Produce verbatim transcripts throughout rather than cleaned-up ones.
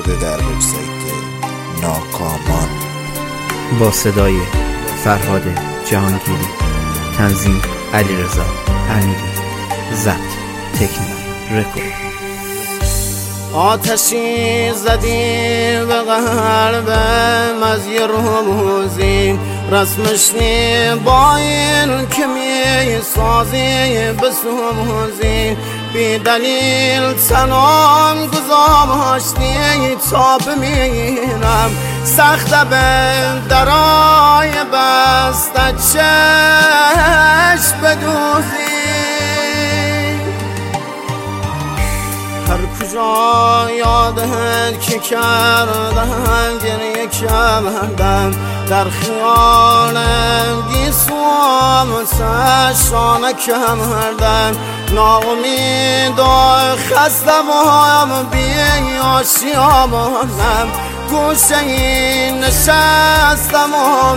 شده در وبسایت ناکامان. با صدای فرهاد جهانگیری، تنظیم علیرضا امیری، ضبط تکنیک رکورد. آتشی زدی به قلبم از یه روزی، رسمش نی با این که می سازی بسوزی، بی دلیل تنام گذاشتی تا بمیرم، سخته به درای بسته چشم بدوزی. هر کجا یادت که کردم گریه کردم، در خیالم گیسوام چشانه کردم، ناامید و خستم و بی آشیامم، گوشه این نشستم و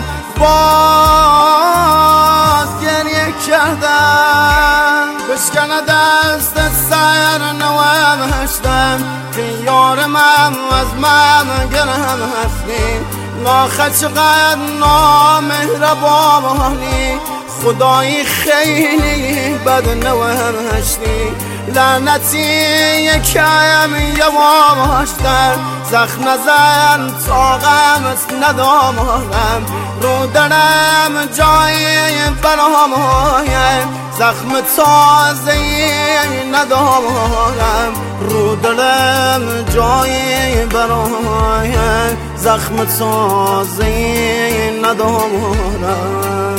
باز گریه کردم. بشکنه دست سر نوشتم که یارم از من گرم هستی، ناخه چقدر نامهربانی، خدایی خیلی بد نوشتی، لعنتی یکم یواشتر، زخم نزن طاقمت ندارم، رو درم جای برامایم، زخم تازه‌ای ندارم، رو دلم جای برایم، زخم تازه‌ای ندارم.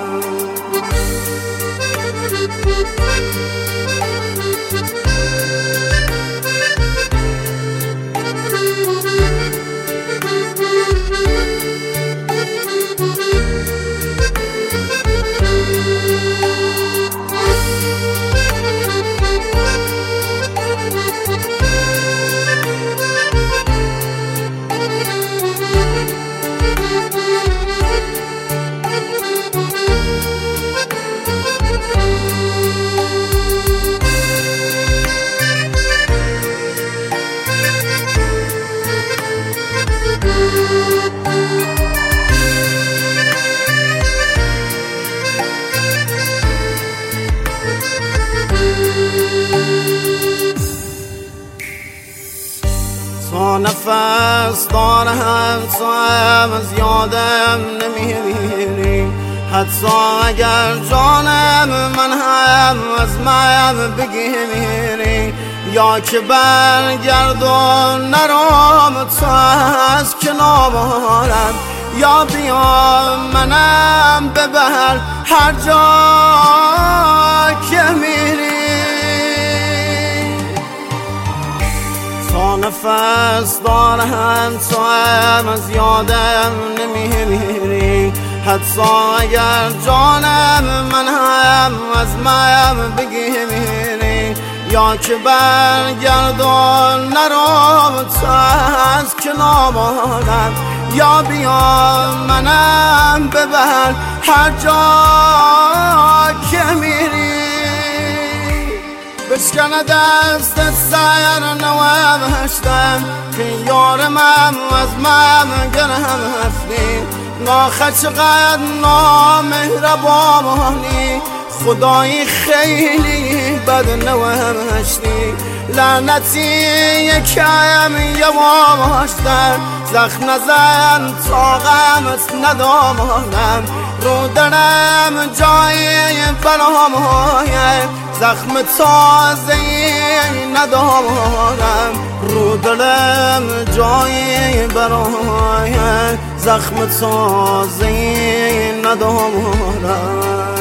تا نفس دارم تو هم از یادم نمیری، حتی اگر جانم من هم از من بگیری، یا که برگردون نرام تو از کنارم، یا بیا منم ببر هر جا که میری. تا نفس دارم تو هم از یادم نمیری، حتی اگر جانم من هم از من بگیری، یا که برگردون نرام تو از کنارم، یا بیا منم ببر هر جا که میری. بشکنه دست سر نوشتم که یارم از من گرم هستی، ناخه چقدر نامهربانی، خدایی خیلی بد نوشتی، لعنتی یکم یواشتر، زخم نزن طاقمت ندارم، رو درم جای برامایم، زخم تازه‌ای ندارم، رو دلم جای برایم، زخم تازه‌ای ندارم.